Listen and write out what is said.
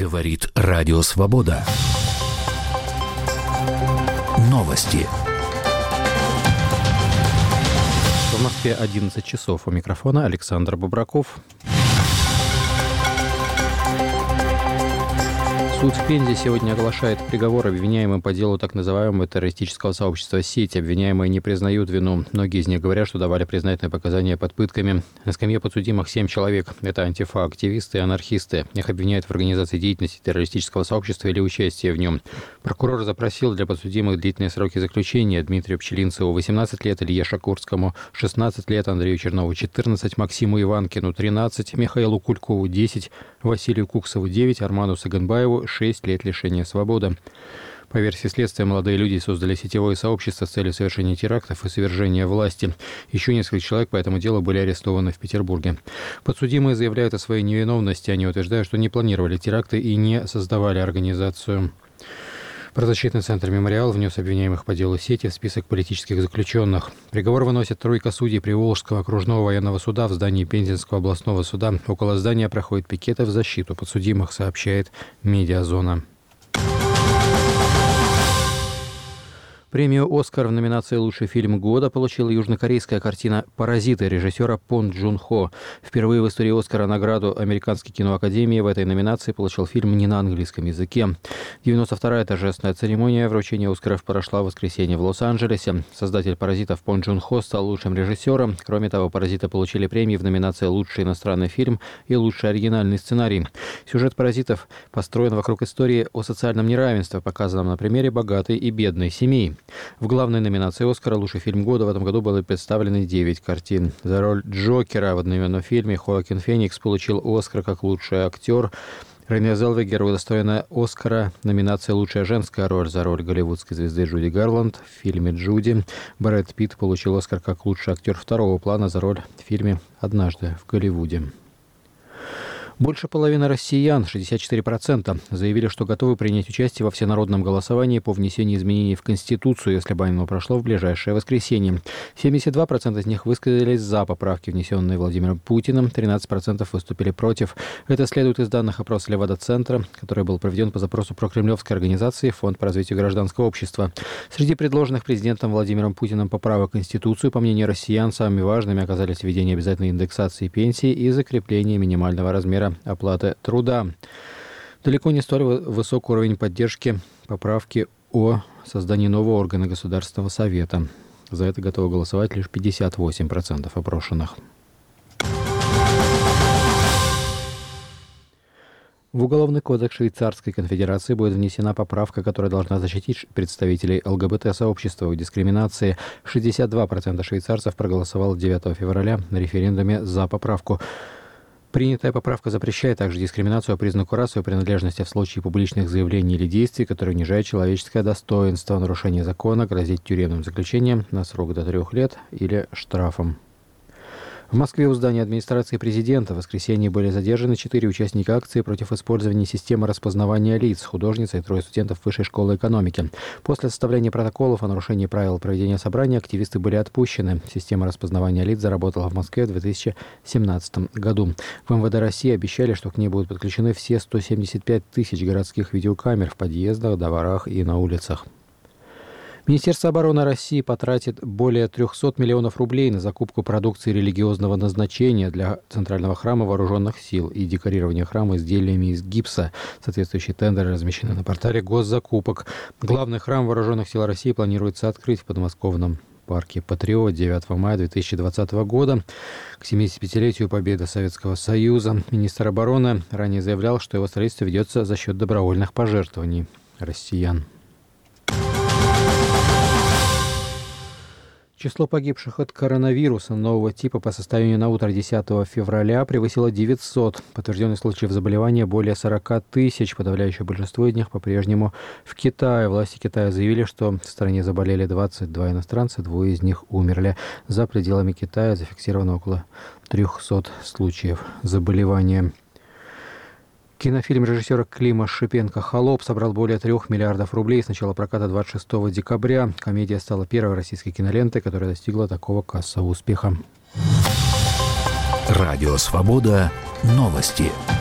Говорит Радио Свобода. Новости. В Москве 11 часов. У микрофона Александр Бобраков. Суд в Пензе сегодня оглашает приговор обвиняемым по делу так называемого террористического сообщества «Сеть». Обвиняемые не признают вину. Многие из них говорят, что давали признательные показания под пытками. На скамье подсудимых 7 человек. Это антифа-активисты и анархисты. Их обвиняют в организации деятельности террористического сообщества или участии в нем. Прокурор запросил для подсудимых длительные сроки заключения. Дмитрию Пчелинцеву 18 лет, Илье Шакурскому 16 лет, Андрею Чернову 14, Максиму Иванкину 13, Михаилу Кулькову 10, Василию Куксову 9, Арману Саганбаеву 6 лет лишения свободы. По версии следствия, молодые люди создали сетевое сообщество с целью совершения терактов и свержения власти. Еще несколько человек по этому делу были арестованы в Петербурге. Подсудимые заявляют о своей невиновности. Они утверждают, что не планировали теракты и не создавали организацию. Правозащитный центр «Мемориал» внес обвиняемых по делу «Сети» в список политических заключенных. Приговор выносит тройка судей Приволжского окружного военного суда в здании Пензенского областного суда. Около здания проходят пикеты в защиту подсудимых, сообщает «Медиазона». Премию «Оскар» в номинации «Лучший фильм года» получила южнокорейская картина «Паразиты» режиссера Пон Джун Хо. Впервые в истории «Оскара» награду Американской киноакадемии в этой номинации получил фильм не на английском языке. 92-я торжественная церемония вручения «Оскаров» прошла в воскресенье в Лос-Анджелесе. Создатель «Паразитов» Пон Джун Хо стал лучшим режиссером. Кроме того, «Паразиты» получили премии в номинации «Лучший иностранный фильм» и «Лучший оригинальный сценарий». Сюжет «Паразитов» построен вокруг истории о социальном неравенстве, показанном на примере богатой и бедной семьи. В главной номинации «Оскара» «Лучший фильм года» в этом году были представлены 9 картин. За роль Джокера в одноименном фильме Хоакин Феникс получил «Оскар» как лучший актер. Рене Зелвегер удостоена «Оскара» номинация «Лучшая женская роль» за роль голливудской звезды Джуди Гарланд в фильме «Джуди». Брэд Питт получил «Оскар» как лучший актер второго плана за роль в фильме «Однажды в Голливуде». Больше половины россиян, 64%, заявили, что готовы принять участие во всенародном голосовании по внесению изменений в Конституцию, если бы оно прошло в ближайшее воскресенье. 72% из них высказались за поправки, внесенные Владимиром Путиным, 13% выступили против. Это следует из данных опроса Левада-центра, который был проведен по запросу прокремлевской организации «Фонд по развитию гражданского общества». Среди предложенных президентом Владимиром Путиным поправок в Конституцию, по мнению россиян, самыми важными оказались введение обязательной индексации пенсии и закрепление минимального размера оплаты труда. Далеко не столь высок уровень поддержки поправки о создании нового органа Государственного совета. За это готовы голосовать лишь 58% опрошенных. В Уголовный кодекс Швейцарской Конфедерации будет внесена поправка, которая должна защитить представителей ЛГБТ-сообщества от дискриминации. 62% швейцарцев проголосовало 9 февраля на референдуме за поправку. Принятая поправка запрещает также дискриминацию по признаку расовой принадлежности в случае публичных заявлений или действий, которые унижают человеческое достоинство. Нарушение закона грозит тюремным заключением на срок до 3 лет или штрафом. В Москве у здания администрации президента в воскресенье были задержаны 4 участника акции против использования системы распознавания лиц, художница и 3 студентов Высшей школы экономики. После составления протоколов о нарушении правил проведения собрания активисты были отпущены. Система распознавания лиц заработала в Москве в 2017 году. В МВД России обещали, что к ней будут подключены все 175 тысяч городских видеокамер в подъездах, дворах и на улицах. Министерство обороны России потратит более 300 миллионов рублей на закупку продукции религиозного назначения для Центрального храма Вооруженных сил и декорирование храма изделиями из гипса. Соответствующие тендеры размещены на портале госзакупок. Главный храм Вооруженных сил России планируется открыть в подмосковном парке «Патриот» 9 мая 2020 года. К 75-летию победы Советского Союза министр обороны ранее заявлял, что его строительство ведется за счет добровольных пожертвований россиян. Число погибших от коронавируса нового типа по состоянию на утро 10 февраля превысило 900. Подтвержденных случаев заболевания более 40 тысяч. Подавляющее большинство из них по-прежнему в Китае. Власти Китая заявили, что в стране заболели 22 иностранца, 2 из них умерли. За пределами Китая зафиксировано около 300 случаев заболевания. Кинофильм режиссера Клима Шипенко «Холоп» собрал более 3 миллиардов рублей с начала проката 26 декабря. Комедия стала первой российской кинолентой, которая достигла такого кассового успеха. Радио «Свобода». Новости.